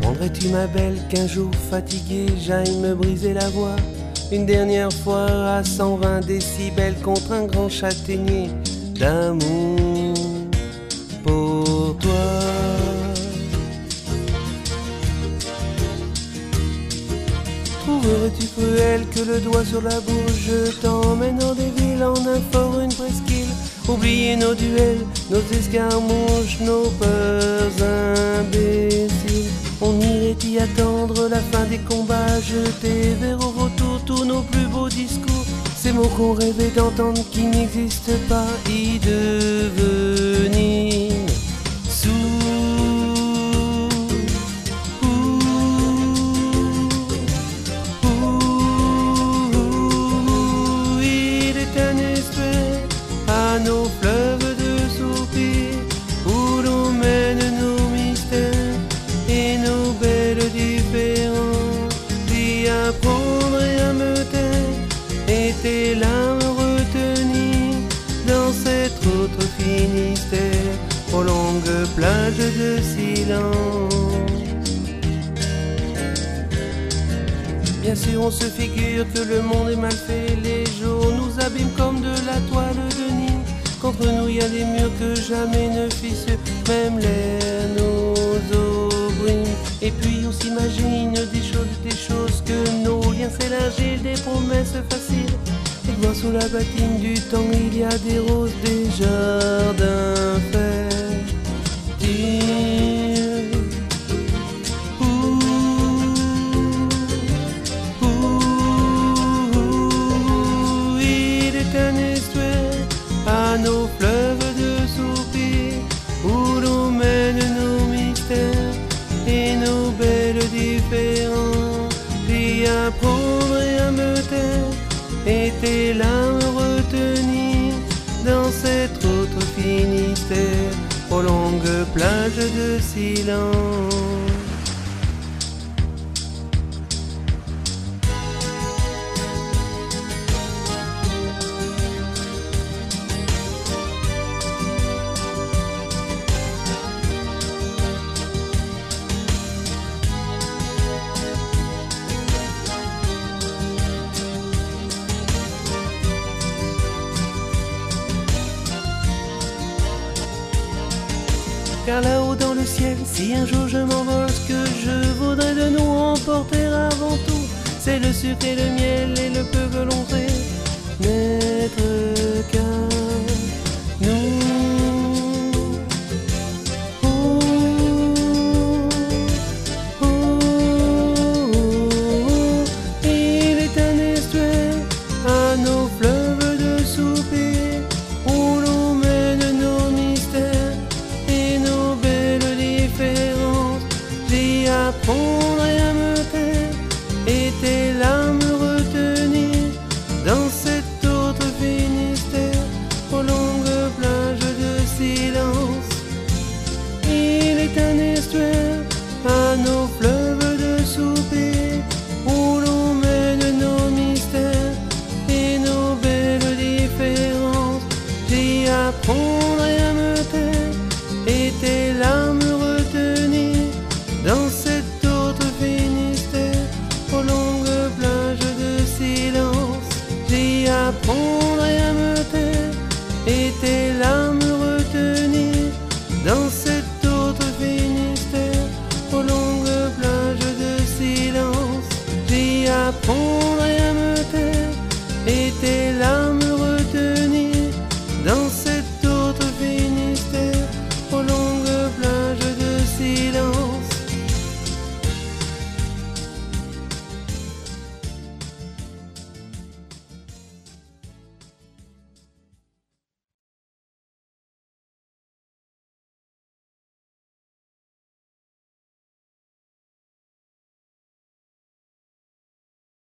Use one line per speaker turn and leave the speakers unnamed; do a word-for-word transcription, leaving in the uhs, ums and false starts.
Comprendrais-tu ma belle qu'un jour fatigué j'aille me briser la voix une dernière fois à cent vingt décibels contre un grand châtaignier d'amour pour toi. Trouverais-tu cruel que le doigt sur la bouche je t'emmène en des villes, en un fort, une presqu'île, oublier nos duels, nos escarmouches, nos peurs imbéciles. On irait y attendre la fin des combats, jeter vers au retour tous nos plus beaux discours, ces mots qu'on rêvait d'entendre qui n'existent pas, y devenir sourds. Il est un estuaire à nos fleuves de soupirs où l'on mène nos mystères et nos belles différences, d'y apprendre et à me taire et tes larmes retenir dans cet autre Finistère aux longues plages de silence. Bien sûr on se figure que le monde est mal fait, les jours nous abîment comme de la toile de Nîmes. Contre nous y a des murs que jamais ne fissent, même l'air nous opprime. Et puis on s'imagine des choses, des choses que nos liens s'élargissent, des promesses faciles. Et voir sous la batine du temps il y a des roses, des jardins fertiles. Ouh, ouh, il est un estuaire à nos fleuves de soupirs où l'on mène nos mystères et nos belles différences, d'y apprendre et à me taire et tes larmes retenir dans cet autre Finistère aux longues plages de silence. Car là-haut dans le ciel, si un jour je m'envole, ce que je voudrais de nous emporter avant tout, c'est le sucre et le miel et le peu que l'on sait n'être qu'à nous. Oh, oh, oh, il est un estuaire à nos fleuves de soupirs où l'on mène nos mystères et nos belles différences, d'y apprendre et à me taire et tes larmes retenir dans cet autre Finistère aux longues plages de silence. Il est un estuaire à nos fleuves